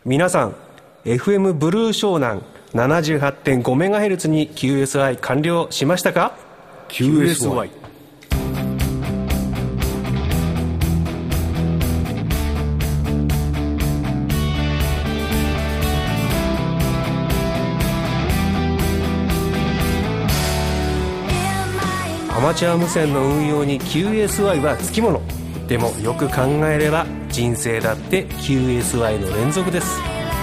皆さん FM ブルー湘南 78.5MHz に QSI 完了しましたか？ QSIアマチュア無線の運用に QSI はつきもの。でもよく考えれば人生だって QSI の連続です。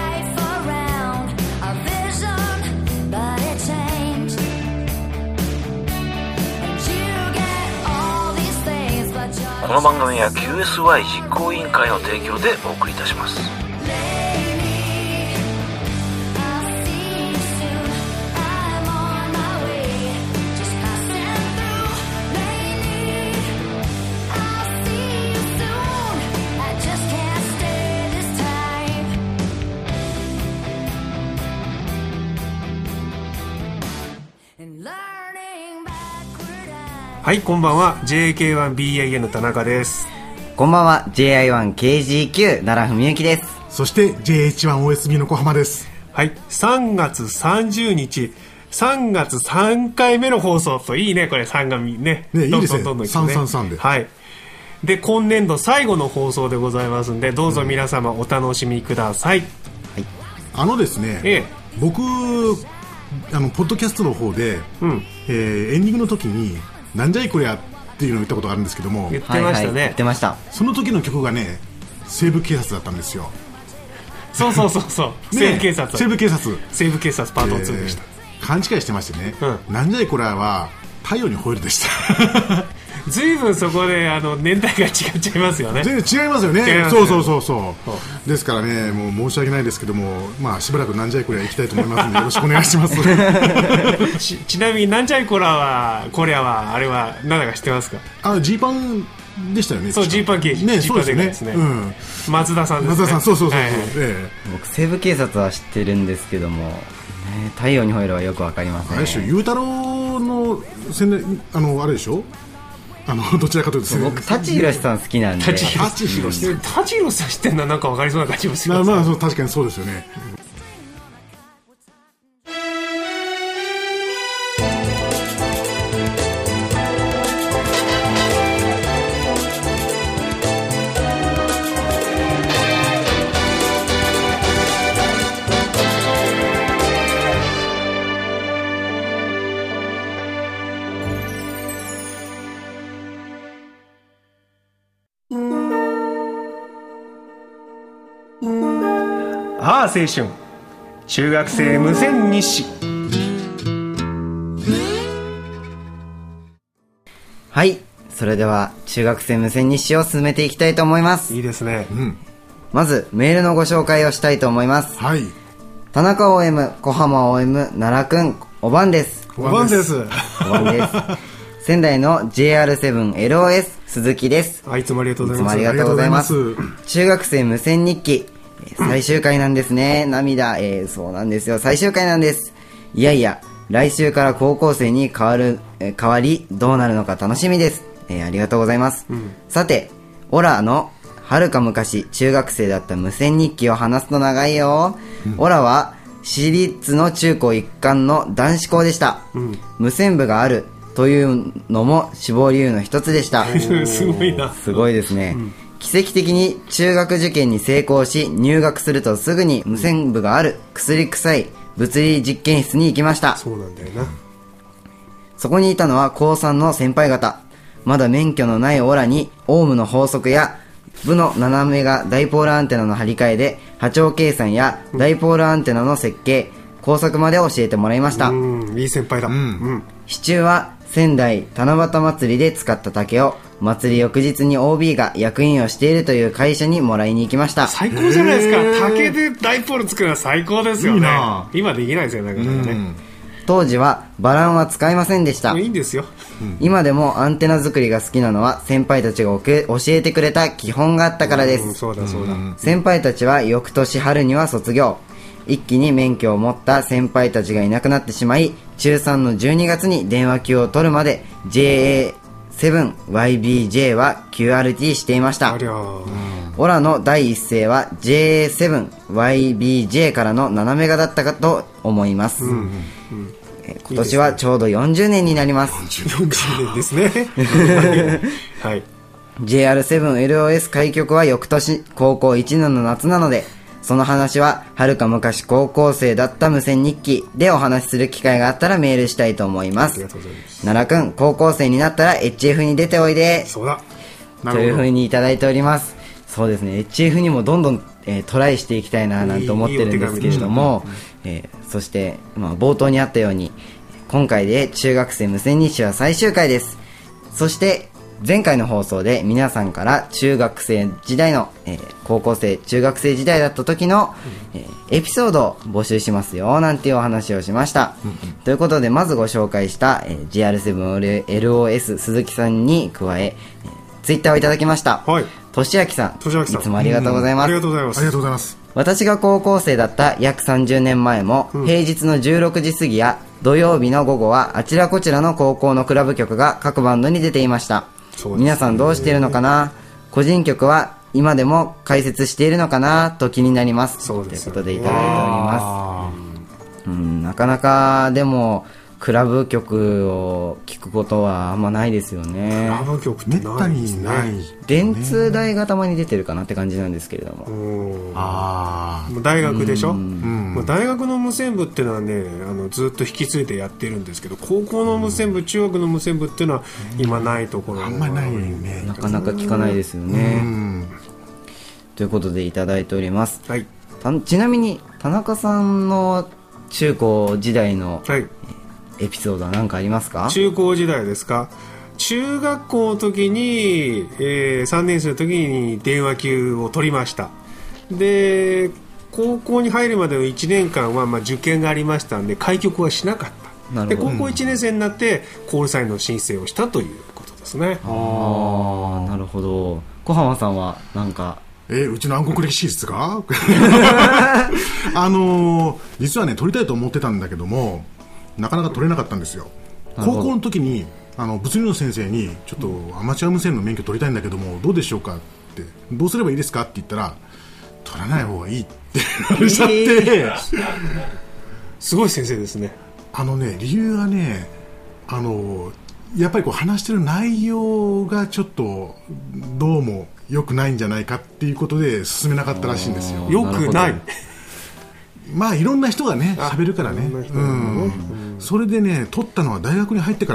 この番組は QSY 実行委員会の提供でお送りいたします。 はい、こんばんは JK1BAN 田中です。 こんばんは JI1KGQ 奈良文幸です。 そして JH1OSB の小浜です。 はい、3月30日3月3回目の放送といいね、これ3がね、 いいですね、 どんどん 333で、 はい、で今年度最後の放送でございますんで、どうぞ皆様お楽しみください。 はい、ですね、僕ポッドキャストの方で、エンディングの時になんじゃいこりゃっていうのを言ったことがあるんですけども、 言ってましたね、 言ってました。 その時の曲がね、西部警察だったんですよ。 そう西部警察、 西部警察パート2でした。 勘違いしてましてね、なんじゃいこりゃは太陽に吠えるでしたずいぶんそこで年代が違っちゃいますよね。 全然違いますよね。そうですからね、もう申し訳ないですけども、しばらくなんじゃいこりゃ行きたいと思いますのでよろしくお願いしますちなみになんじゃいこりゃはあれは何だか知ってますか？ ジーパンでしたよね。 そう、ジーパン刑事ね、 そうですね、 松田さんですね。 松田さん、そう、 僕西部警察は知ってるんですけども、太陽に吠えるはよくわかりません。 あれでしょ、ゆうたろうの宣伝、あれでしょ、どちらかというと僕舘ひろしさん好きなんで。 舘ひろしさん知ってんのはなんか分かりそうな感じもします。 そう、確かにそうですよね。 青春中学生無線日誌。 はい、それでは中学生無線日誌を進めていきたいと思います。 いいですね、 まずメールのご紹介をしたいと思います。 はい、 田中 OM、 小浜 OM、 奈良くん、おばんです。 おばんです仙台の JR7LOS 鈴木です。 いつもありがとうございます。 いつもありがとうございます。中学生無線日記最終回なんですね。涙。そうなんですよ、最終回なんです。いやいや、来週から高校生に変わりどうなるのか楽しみです。ありがとうございます、さて、オラのはるか昔中学生だった無線日記を話すと長いよ、オラは私立の中高一貫の男子校でした、無線部があるというのも志望理由の一つでしたすごいな。 すごいですね、奇跡的に中学受験に成功し、入学するとすぐに無線部がある薬臭い物理実験室に行きました。 そうなんだよな。 そこにいたのは高3の先輩方。まだ免許のないオラにオウムの法則や部の斜めがダイポールアンテナの張り替えで波長計算やダイポールアンテナの設計、工作まで教えてもらいました。 いい先輩だ。 支柱は仙台七夕祭りで使った竹を祭り翌日に OB が役員をしているという会社にもらいに行きました。 最高じゃないですか。竹でダイポール作るのは最高ですよね。いいな。今できないですよ、なかなかね。 当時はバランは使いませんでした。 いいんですよ、 今でもアンテナ作りが好きなのは先輩たちが教えてくれた基本があったからです、 そうだ。 先輩たちは翌年春には卒業。一気に免許を持った先輩たちがいなくなってしまい、中3の12月に電話機を取るまで JA 7YBJ は QRT していました。 ありゃオラの第一声は J7YBJ からの7メガだったかと思います。今年はちょうど40年になります。 40年ですね。はい。 JR7LOS 開局は翌年高校1年の夏なので、その話ははるか昔高校生だった無線日記でお話しする機会があったらメールしたいと思います。奈良くん、高校生になったら HF に出ておいで。 そうだ。 というふうにいただいております。そうですね、HF にもどんどん、トライしていきたいななんて思ってるんですけれども、そして、冒頭にあったように今回で中学生無線日誌は最終回です。そして前回の放送で皆さんから中学生時代の、高校生中学生時代だった時の、エピソードを募集しますよなんていうお話をしました、ということでまずご紹介した、GR7LOS 鈴木さんに加え、ツイッターをいただきました、 はい、 としあきさん、いつもありがとうございます。 ありがとうございます。 ありがとうございます。 私が高校生だった約30年前も、平日の16時過ぎや土曜日の午後はあちらこちらの高校のクラブ局が各バンドに出ていました。皆さんどうしているのかな、個人局は今でも開設しているのかなと気になります。ということでいただいております。なかなかでもクラブ曲を聞くことはあんまないですよね。 クラブ曲ってないですね。 電通大がたまに出てるかなって感じなんですけれども、 大学でしょ、大学の無線部っていうのはね、ずっと引き継いでやってるんですけど、高校の無線部、中学の無線部っていうのは今ないところ、 あんまりないね、 なかなか聞かないですよね。ということでいただいております、はい、ちなみに田中さんの中高時代の、エピソードは何かありますか？ 中高時代ですか？中学校の時に、3年生の時に電話級を取りました。で、高校に入るまでの1年間は、受験がありましたんで開局はしなかった。で、高校1年生になってコールサインの申請をしたということですね。 なるほど。小浜さんは何かうちの暗黒歴史ですか？実はね取りたいと思ってたんだけどもなかなか取れなかったんですよ。高校の時に物理の先生にちょっとアマチュア無線の免許取りたいんだけどもどうでしょうかって、どうすればいいですかって言ったら取らない方がいいって言われちゃってすごい先生ですね。 理由はねやっぱり話してる内容がちょっとどうも良くないんじゃないかっていうことで進めなかったらしいんですよ。 良くない。 いろんな人がね喋るからね、それでね取ったのは大学に入ってから、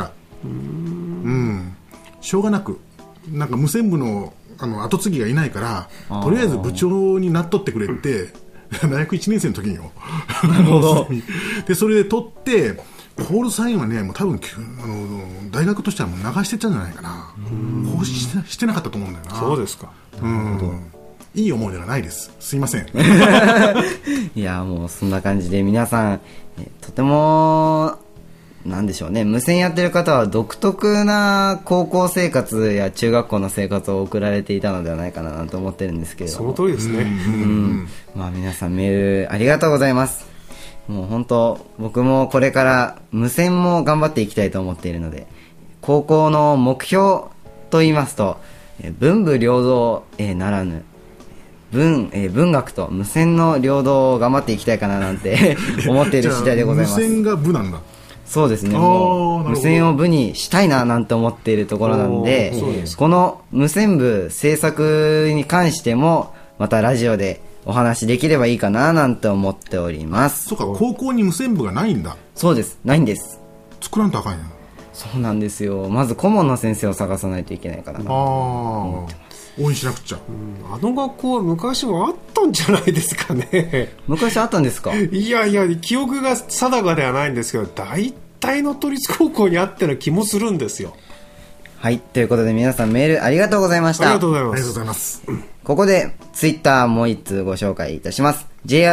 しょうがなくなんか無線部の後継ぎがいないからとりあえず部長になっとってくれって大学1年生の時によなるほどでそれで取ってコールサインはねもう多分大学としてはもう流してたんじゃないかな。放置してなかったと思うんだよな。 そうですか。 いい思い出がないです。すいませんいやもうそんな感じで皆さんとてもなんでしょうね、無線やってる方は独特な高校生活や中学校の生活を送られていたのではないかなと思ってるんですけれども、 その通りですね。 皆さんメールありがとうございます。もう本当僕もこれから無線も頑張っていきたいと思っているので、高校の目標と言いますと文武両道、ならぬ文学と無線の両道を頑張っていきたいかななんて思っている次第でございます。 無線が部なんだ。 そうですね。もう無線を部にしたいななんて思っているところなんで、この無線部制作に関してもまたラジオでお話できればいいかななんて思っております。 そうか、高校に無線部がないんだ。 そうです、ないんです。 作らんとあかんやん。 そうなんですよ。まず顧問の先生を探さないといけないからなと思ってます。 応援しなくちゃ。 学校は昔はあったんじゃないですかね。 昔あったんですか？ いや記憶が定かではないんですけど大体の都立高校にあったような気もするんですよ。 はい、ということで皆さんメールありがとうございました。 ありがとうございます。 ありがとうございます。 ここでツイッターもう一通ご紹介いたします。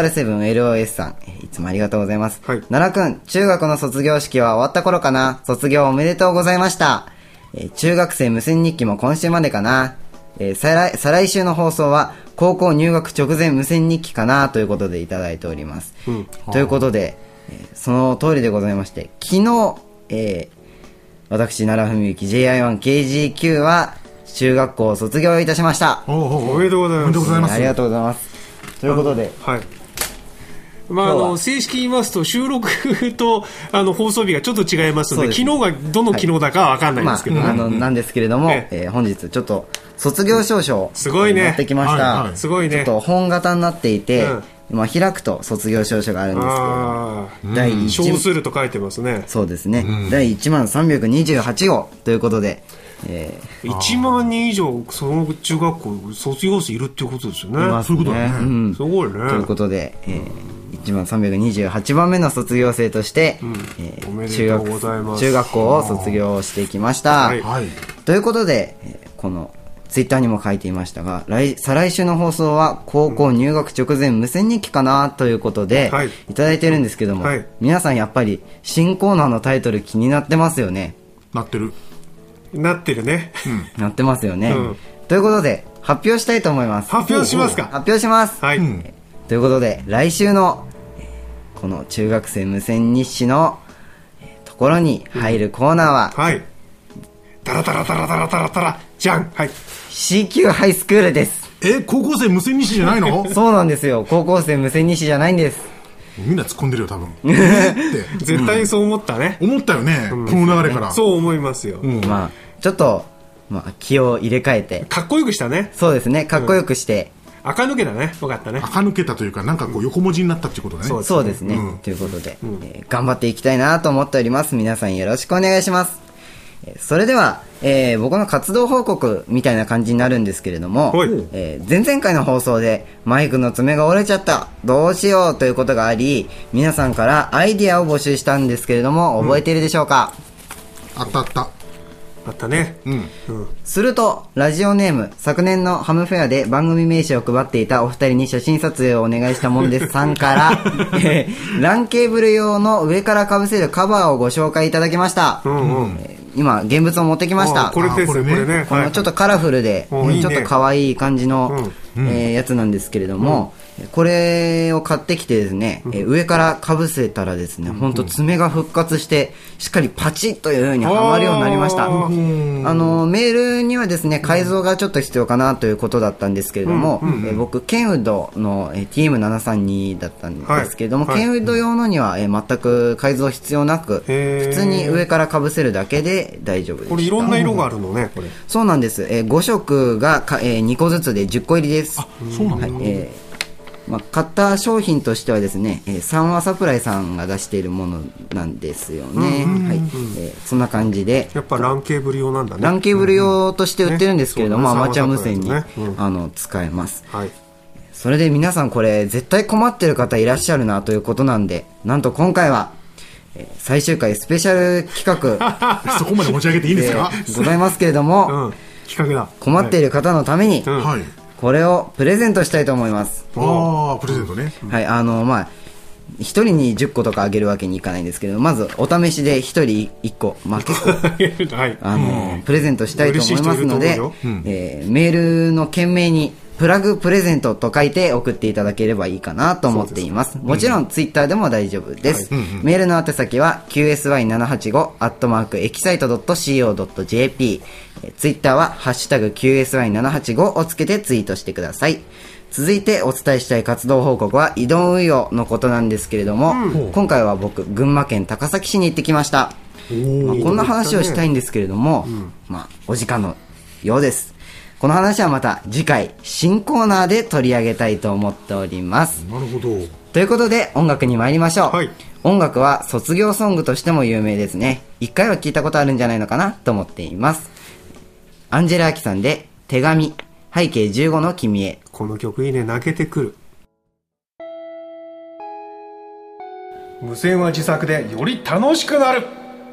JR7LOS さん、いつもありがとうございます、奈良くん、中学の卒業式は終わった頃かな。卒業おめでとうございました。中学生無線日記も今週までかな。再来週の放送は高校入学直前無線日記かなということでいただいております、ということで、その通りでございまして、昨日、 私奈良文幸 JI1KG9 は中学校を卒業いたしました。 おめでとうございます。 おめでとうございます。 ありがとうございます。ということで、 はい。正式に言いますと収録と放送日がちょっと違いますので、昨日がどの昨日だかは分かんないんですけど、 なんですけれども、本日ちょっと卒業証書をすごいね持ってきました。 はい、すごいね。 ちょっと本型になっていて、開くと卒業証書があるんですけど、第1 小数と書いてますね。 そうですね。第10328号ということで、 1万人以上その中学校卒業生いるっていうことですよね。 そういうことだね。 すごいね。 ということで、10328番目の卒業生として、 おめでとうございます。 中学校を卒業してきました。ということで、このツイッターにも書いていましたが、再来週の放送は高校入学直前無線日記かなということで、いただいてるんですけども、皆さんやっぱり新コーナーのタイトル気になってますよね。 なってるね、 なってますよね、ということで発表したいと思います。 発表しますか。 発表します。 はい、 ということで来週のこの中学生無線日誌のところに入るコーナーは、 はい、タラタラタラタラタラタラじゃん、はい、 CQ ハイスクールです。 高校生無線日誌じゃないの？ そうなんですよ、高校生無線日誌じゃないんです。 みんな突っ込んでるよ多分絶対そう思ったね、 思ったよね、この流れから。 そう思いますよ。 ちょっと、気を入れ替えてかっこよくしたね。 そうですね、かっこよくして、 垢抜けたね。よかったね。 垢抜けたというか、なんかこう横文字になったっていうことね。 そうですね、ということで、頑張っていきたいなと思っております。皆さんよろしくお願いします。それでは、僕の活動報告みたいな感じになるんですけれども、前々回の放送でマイクの爪が折れちゃった、どうしようということがあり、皆さんからアイディアを募集したんですけれども、覚えているでしょうか？ あったあったね。 するとラジオネーム、昨年のハムフェアで番組名刺を配っていたお二人に写真撮影をお願いしたもんですさんからLAN ケーブル用の上からかぶせるカバーをご紹介いただきました。今現物を持ってきました。 これですね。 このちょっとカラフルで、ちょっと可愛い感じの、やつなんですけれども、これを買ってきてですね、上からかぶせたらですね、本当爪が復活してしっかりパチッという風にはまるようになりました。メールにはですね、改造がちょっと必要かなということだったんですけれども、僕ケンウッドの TM732 だったんですけれども、ケンウッド用のには全く改造必要なく、普通に上からかぶせるだけで大丈夫でした。 これいろんな色があるのね、これ。 そうなんです。5色が2個ずつで10個入りです。 そうなんだ。 買った商品としてはですね、三和サプライさんが出しているものなんですよね。そんな感じで、 やっぱLANケーブル用なんだね。 LANケーブル用として売ってるんですけれども、アマチュア無線に使えます。それで皆さんこれ絶対困ってる方いらっしゃるなということなんで、なんと今回は最終回スペシャル企画そこまで持ち上げていいんですか？ ございますけれども、 企画だ。 困っている方のために、これをプレゼントしたいと思います。 プレゼントね。 はい、1人に10個とかあげるわけにいかないんですけど、まずお試しで1人1個、結構プレゼントしたいと思いますので、メールの件名にプラグプレゼントと書いて送っていただければいいかなと思っています。もちろんツイッターでも大丈夫です。メールの宛先は qsy785@excite.co.jp、ツイッターはハッシュタグ qsy785 をつけてツイートしてください。続いてお伝えしたい活動報告は移動運用のことなんですけれども、今回は僕群馬県高崎市に行ってきました。こんな話をしたいんですけれども、お時間のようです。この話はまた次回新コーナーで取り上げたいと思っております。 なるほど。 ということで音楽に参りましょう。音楽は卒業ソングとしても有名ですね。一回は聞いたことあるんじゃないのかなと思っています。アンジェラ・アキさんで手紙、背景15の君へ。 この曲いいね、泣けてくる。無線は自作でより楽しくなる。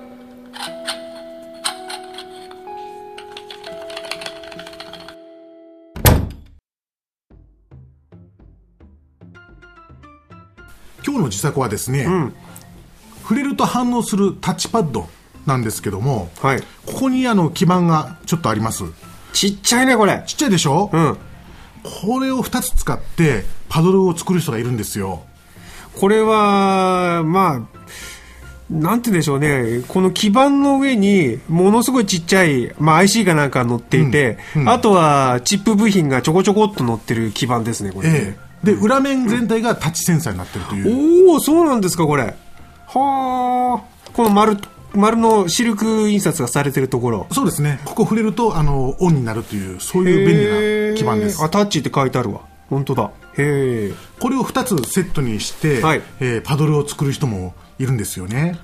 今日の自作はですね、触れると反応するタッチパッドなんですけども、ここに基板がちょっとあります。 ちっちゃいね、これ。 ちっちゃいでしょ。これを2つ使ってパドルを作る人がいるんですよ。 これはなんて言うんでしょうね、この基板の上にものすごいちっちゃい、IC がなんか乗っていて、あとはチップ部品がちょこちょこっと乗ってる基板ですね、これね。 で裏面全体がタッチセンサーになってるという。 おお、そうなんですか、これ。はあ、この丸のシルク印刷がされてるところ。 そうですね、ここ触れるとオンになるという、そういう便利な基板です。 タッチって書いてあるわ。本当だ。へえ。 これを2つセットにして、はい、パドルを作る人もいるんですよね。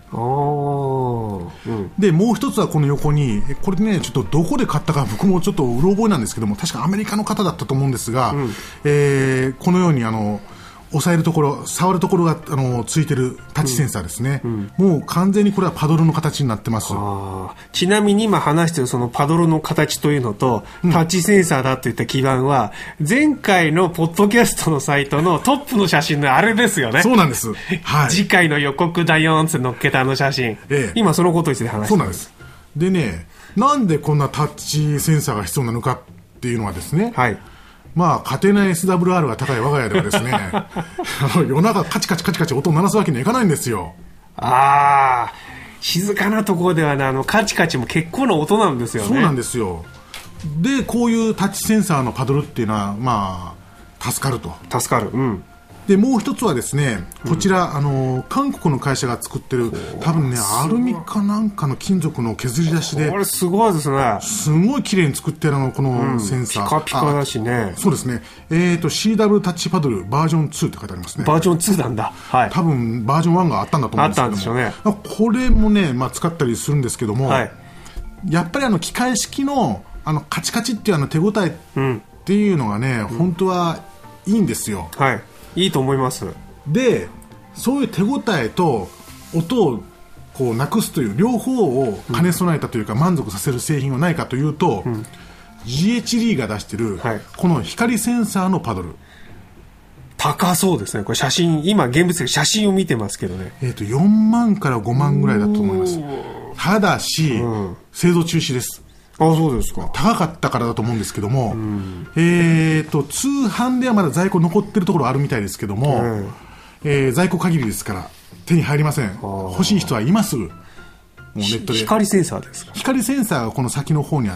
でもう一つはこの横に、これねちょっとどこで買ったか僕もちょっとうろ覚えなんですけども、確かアメリカの方だったと思うんですが、このように押さえるところ、触るところがついてるタッチセンサーですね、もう完全にこれはパドルの形になってます。 ちなみに今話しているそのパドルの形というのと、タッチセンサーだといった基板は前回のポッドキャストのサイトのトップの写真のあれですよね。 そうなんです、はい、 次回の予告だよーんって乗っけた写真、今そのことについて話してます。 そうなんです。でね、なんでこんなタッチセンサーが必要なのかっていうのはですね、はい、家庭内 SWR が高い我が家ではですね夜中カチカチカチカチ音を鳴らすわけにはいかないんですよ。 静かなところではね、カチカチも結構な音なんですよね。 そうなんですよ。でこういうタッチセンサーのパドルっていうのは助かると。 助かる。 でもう一つはですね、こちら、韓国の会社が作ってる多分ねアルミかなんかの金属の削り出しで、 これすごいですね。 すごい綺麗に作ってるこのセンサー、 ピカピカだしね。 そうですね、CW タッチパドルバージョン2って書いてありますね。 バージョン2なんだ、はい、 多分バージョン1があったんだと思うんですけども、 あったんでしょうね。 これもね、使ったりするんですけども、はい、やっぱり機械式のカチカチっていう手応えっていうのがね、本当はいいんですよ。 はい、いいと思います。 でそういう手応えと音をこうなくすという両方を兼ね備えたというか、満足させる製品はないかというと、GHD が出してる、はい、この光センサーのパドル、 高そうですね。これ写真、今現物で写真を見てますけどね、 4万から5万ぐらいだと思います。ただし、製造中止です。 そうですか。 高かったからだと思うんですけども、通販ではまだ在庫残ってるところあるみたいですけども、在庫限りですから手に入りません。欲しい人は今すぐもうネットで。 光センサーですか。 光センサーがこの先の方にあって、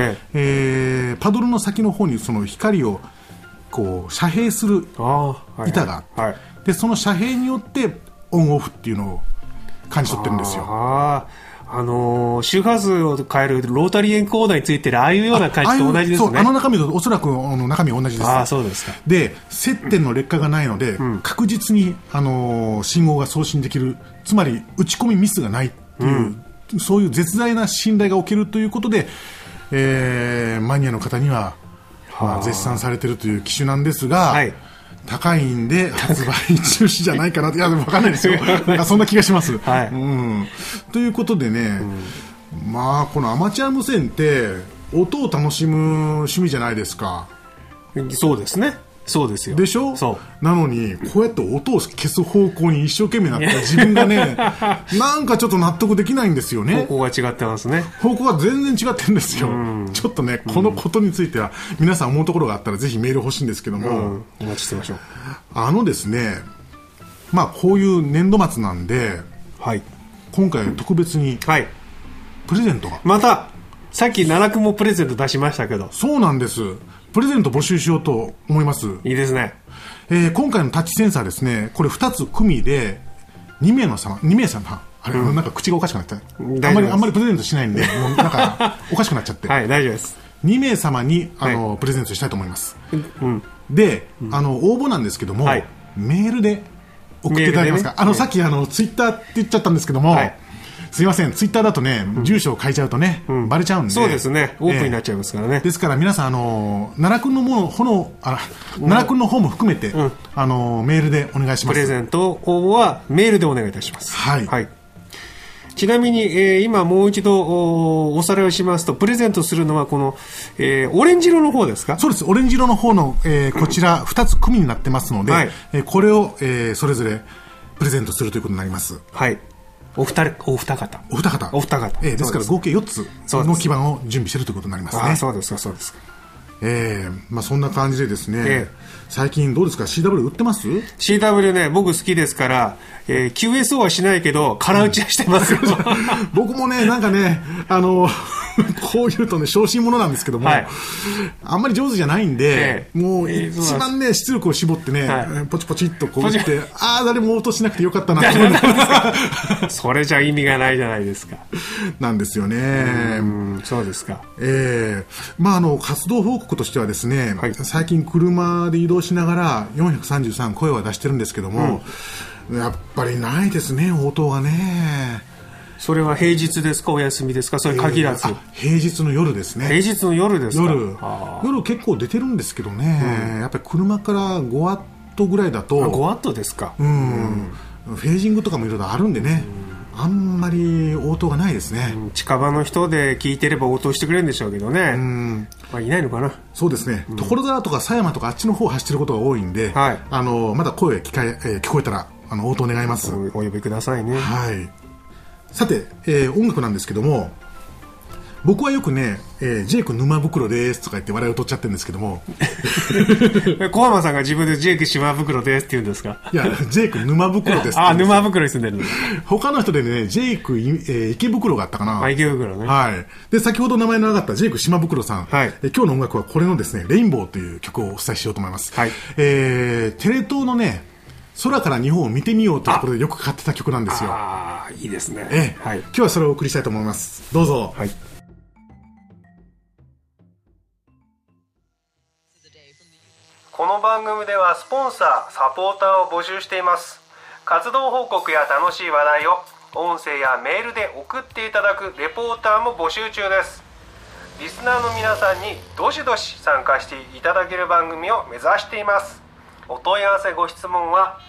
パドルの先の方にその光をこう遮蔽する板があって、でその遮蔽によってオンオフっていうのを感じ取ってるんですよ。 周波数を変えるロータリーエンコーダーについてるああいうような感じと同じですね。 そう、中身とおそらく中身は同じです。 そうですか。 で接点の劣化がないので、確実に信号が送信できる、つまり打ち込みミスがないっていう、そういう絶大な信頼が起きるということで、マニアの方には、絶賛されているという機種なんですが、はい、高いんで発売中止じゃないかなって。いやでも分かんないですよなんかそんな気がします、はい、ということでね、このアマチュア無線って音を楽しむ趣味じゃないですか。 そうですね。そうですよ。 でしょ。そうなのにこうやって音を消す方向に一生懸命なった自分がねなんかちょっと納得できないんですよね。 方向が違ってますね。 方向が全然違ってるんですよ。ちょっとねこのことについては皆さん思うところがあったらぜひメール欲しいんですけども、 お待ちしてましょう。 ですね、こういう年度末なんで、はい、今回特別にプレゼントが、 またさっき奈良君もプレゼント出しましたけど。 そうなんです。プレゼント募集しようと思います。 いいですね。 今回のタッチセンサーですね、これ2つ組で2名様あれ、なんか口がおかしくなっちゃう、あんまりプレゼントしないんでもうなんかおかしくなっちゃってはい大丈夫です。 2名様にプレゼントしたいと思います、で、応募なんですけども、メールで送っていただけますか。さっきツイッターって言っちゃったんですけども、すいません、ツイッターだとね、住所を書いちゃうとね、バレちゃうんで。 そうですね、オープンになっちゃいますからね。 ですから皆さん、奈良君の方も含めて、メールでお願いします。 プレゼント応募はメールでお願いいたします。 はい。 ちなみに、今もう一度おさらいをしますと、プレゼントするのはこの、オレンジ色の方ですか。 そうです。オレンジ色の方の、こちら2つ組になってますので、これを、それぞれプレゼントするということになります。 はい。お二方。 ですから合計4つの基板を準備しているということになりますね。 そうですか。 そんな感じでですね、最近どうですか CW 売ってます？ CW ね、僕好きですから、QSO はしないけど空打ちはしてますよ、 僕もね、なんかね、こう言うとね、小心者なんですけども、あんまり上手じゃないんで、もう一番ね、出力を絞ってね、ポチポチっとこう打って、誰も応答しなくてよかったなと思うんですそれじゃ意味がないじゃないですか。 なんですよね。 そうですか。 活動報告としてはですね、最近車で移動しながら433声は出してるんですけども、やっぱりないですね、応答がね。 それは平日ですか、お休みですか、それ限らず。 平日の夜ですね。 平日の夜ですか。 夜結構出てるんですけどね、やっぱり車から5ワットぐらいだと。 5ワットですか。 フェージングとかもいろいろあるんでね、あんまり応答がないですね。 近場の人で聞いてれば応答してくれるんでしょうけどね。いないのかな。 そうですね、所沢とか狭山とかあっちの方走ってることが多いんで、まだ声聞こえたら応答願います。 お呼びくださいね。 さて、音楽なんですけども、僕はよくね、ジェイク沼袋ですとか言って笑いを取っちゃってるんですけども小浜さんが自分でジェイク島袋ですって言うんですか？ いや、ジェイク沼袋です沼袋に住んでるの。 他の人でね、ジェイク、池袋があったかな。 池袋ね。 で、先ほど名前の上がったジェイク島袋さん、今日の音楽はこれのですね、レインボーという曲をお伝えしようと思います。テレ東のね、空から日本を見てみようというところでよくかかってた曲なんですよ。 いいですね。 今日はそれをお送りしたいと思います。どうぞ。 この番組ではスポンサー、サポーターを募集しています。活動報告や楽しい話題を音声やメールで送っていただくレポーターも募集中です。リスナーの皆さんにどしどし参加していただける番組を目指しています。お問い合わせご質問は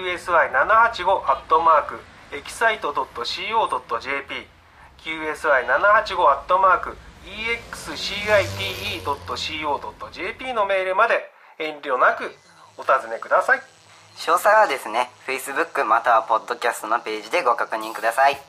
qsy785@excite.co.jp qsy785@excite.co.jp のメールまで遠慮なくお尋ねください。 詳細はですね、 Facebook またはポッドキャストのページでご確認ください。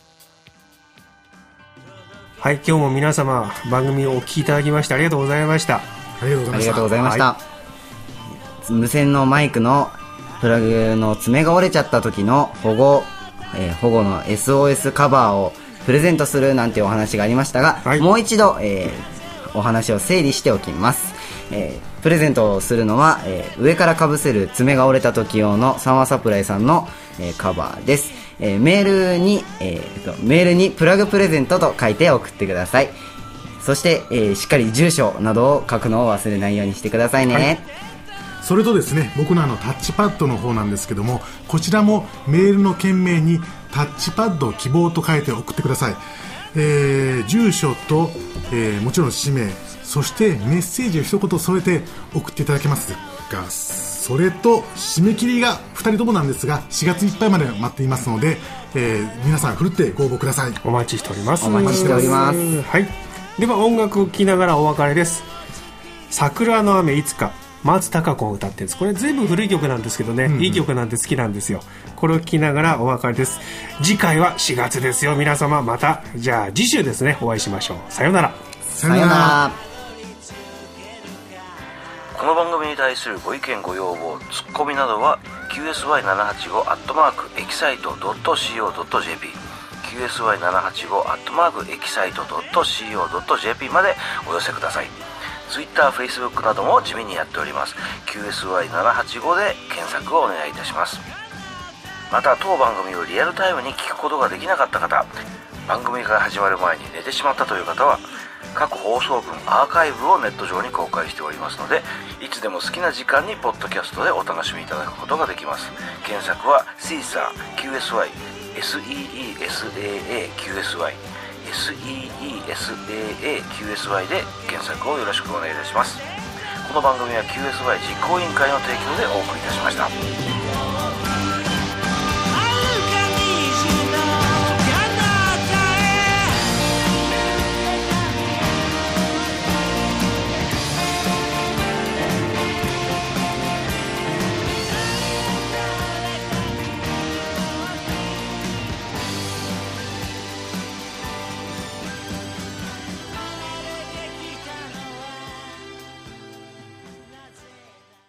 今日も皆様番組をお聞きいただきましてありがとうございました。 ありがとうございました。無線のマイクのプラグの爪が折れちゃった時の保護の SOS カバーをプレゼントするなんてお話がありましたが、もう一度、お話を整理しておきます。プレゼントをするのは、上からかぶせる爪が折れた時用のサンワサプライさんの、カバーです。メールにプラグプレゼントと書いて送ってください。そして、しっかり住所などを書くのを忘れないようにしてくださいね。 それとですね、僕のタッチパッドの方なんですけども、こちらもメールの件名にタッチパッド希望と書いて送ってください。住所と、もちろん氏名、そしてメッセージを一言添えて送っていただけますが、それと締め切りが2人ともなんですが4月いっぱいまで待っていますので、皆さんふるってご応募ください。 お待ちしております。 お待ちしております。 では音楽を聴きながらお別れです。桜の雨いつか、松たか子を歌ってるんです。これ全部古い曲なんですけどね、いい曲なんで好きなんですよ。これを聴きながらお別れです。次回は4月ですよ。皆様またじゃあ次週ですね、お会いしましょう。さようなら。 さようなら。 この番組に対するご意見ご要望ツッコミなどは qsy785@excite.co.jp qsy785@excite.co.jp までお寄せください。Twitter、Facebook なども地味にやっております。 qsy785 で検索をお願いいたします。また当番組をリアルタイムに聞くことができなかった方、番組が始まる前に寝てしまったという方は各放送分アーカイブをネット上に公開しておりますので、いつでも好きな時間にポッドキャストでお楽しみいただくことができます。検索はシーサー QSY SEESAA QSY SEESAA QSY で検索をよろしくお願いいたします。この番組は QSY 実行委員会の提供でお送りいたしました。